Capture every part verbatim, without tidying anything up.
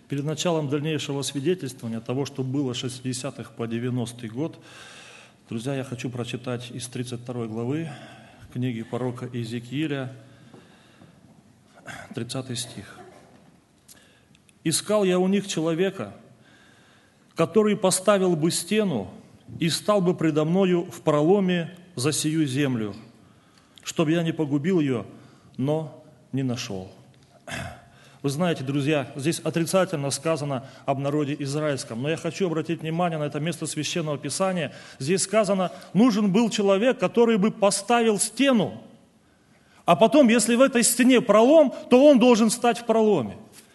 Перед началом дальнейшего свидетельствования того, что было с шестидесятых по девяностый год, друзья, я хочу прочитать из тридцать второй главы книги пророка Иезекииля, тридцатый стих. «Искал я у них человека, который поставил бы стену и стал бы предо мною в проломе за сию землю, чтобы я не погубил ее, но не нашел». Вы знаете, друзья, здесь отрицательно сказано об народе израильском, но я хочу обратить внимание на это место Священного Писания. Здесь сказано, нужен был человек, который бы поставил стену, а потом, если в этой стене пролом, то он должен стать в проломе.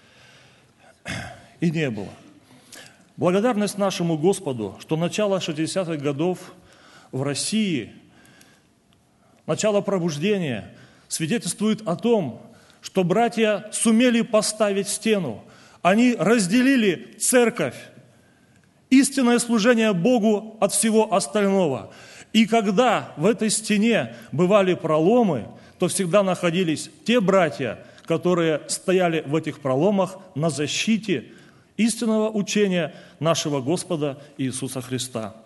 И не было. Благодарность нашему Господу, что начало шестидесятых годов в России, начало пробуждения свидетельствует о том, что братья сумели поставить стену. Они разделили церковь, истинное служение Богу от всего остального. И когда в этой стене бывали проломы, то всегда находились те братья, которые стояли в этих проломах на защите истинного учения нашего Господа Иисуса Христа.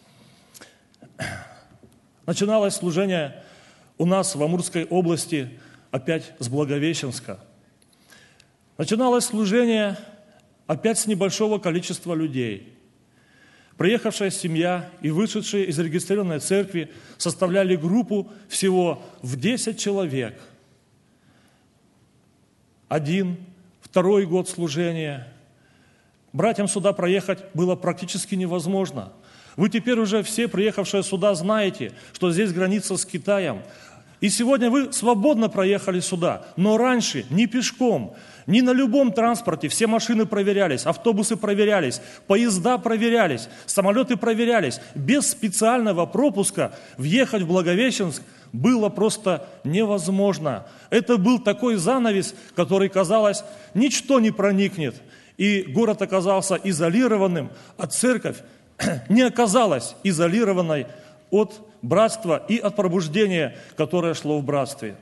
Начиналось служение у нас в Амурской области опять с Благовещенска. Начиналось служение опять с небольшого количества людей. Приехавшая семья и вышедшие из зарегистрированной церкви составляли группу всего в десять человек. Один, второй год служения. Братьям сюда проехать было практически невозможно. Вы теперь уже все, приехавшие сюда, знаете, что здесь граница с Китаем. И сегодня вы свободно проехали сюда, но раньше ни пешком, ни на любом транспорте все машины проверялись, автобусы проверялись, поезда проверялись, самолеты проверялись. Без специального пропуска въехать в Благовещенск было просто невозможно. Это был такой занавес, который, казалось, ничто не проникнет. И город оказался изолированным, а церковь не оказалась изолированной от братства и от пробуждения, которое шло в братстве.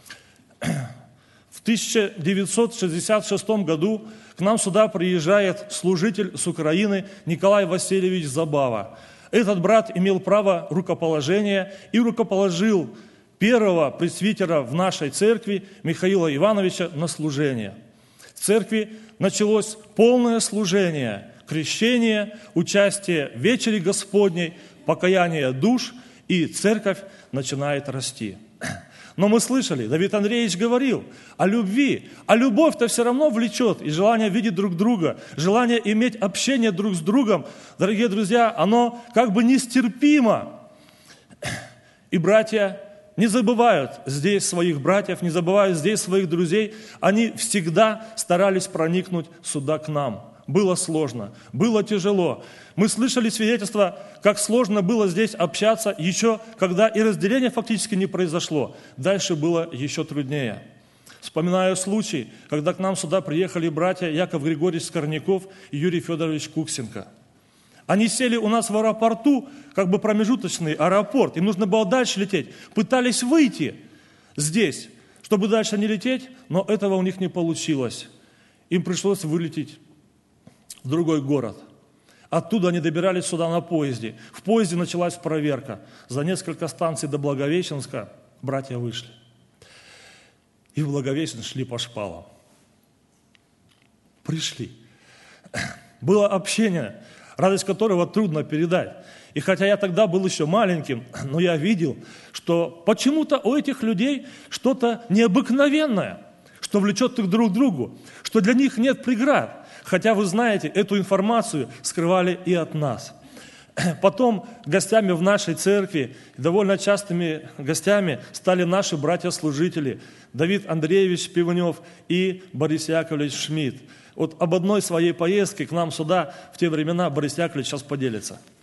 В тысяча девятьсот шестьдесят шестом году к нам сюда приезжает служитель с Украины Николай Васильевич Забава. Этот брат имел право рукоположения и рукоположил первого пресвитера в нашей церкви Михаила Ивановича на служение. В церкви началось полное служение, крещение, участие в вечере Господней, покаяние душ, и церковь начинает расти. Но мы слышали, Давид Андреевич говорил о любви, а любовь-то все равно влечет, и желание видеть друг друга, желание иметь общение друг с другом, дорогие друзья, оно как бы нестерпимо. И братья не забывают здесь своих братьев, не забывают здесь своих друзей, они всегда старались проникнуть сюда к нам. Было сложно, было тяжело. Мы слышали свидетельства, как сложно было здесь общаться, еще когда и разделение фактически не произошло. Дальше было еще труднее. Вспоминаю случай, когда к нам сюда приехали братья Яков Григорьевич Скорняков и Юрий Федорович Куксенко. Они сели у нас в аэропорту, как бы промежуточный аэропорт, им нужно было дальше лететь. Пытались выйти здесь, чтобы дальше не лететь, но этого у них не получилось. Им пришлось вылететь в другой город. Оттуда они добирались сюда на поезде. В поезде началась проверка. За несколько станций до Благовещенска братья вышли. И в Благовещенск шли по шпалам. Пришли. Было общение, радость которого трудно передать. И хотя я тогда был еще маленьким, но я видел, что почему-то у этих людей что-то необыкновенное, что влечет их друг к другу, что для них нет преград. Хотя, вы знаете, эту информацию скрывали и от нас. Потом гостями в нашей церкви, довольно частыми гостями стали наши братья-служители Давид Андреевич Пивнев и Борис Яковлевич Шмидт. Вот об одной своей поездке к нам сюда в те времена Борис Яковлевич сейчас поделится.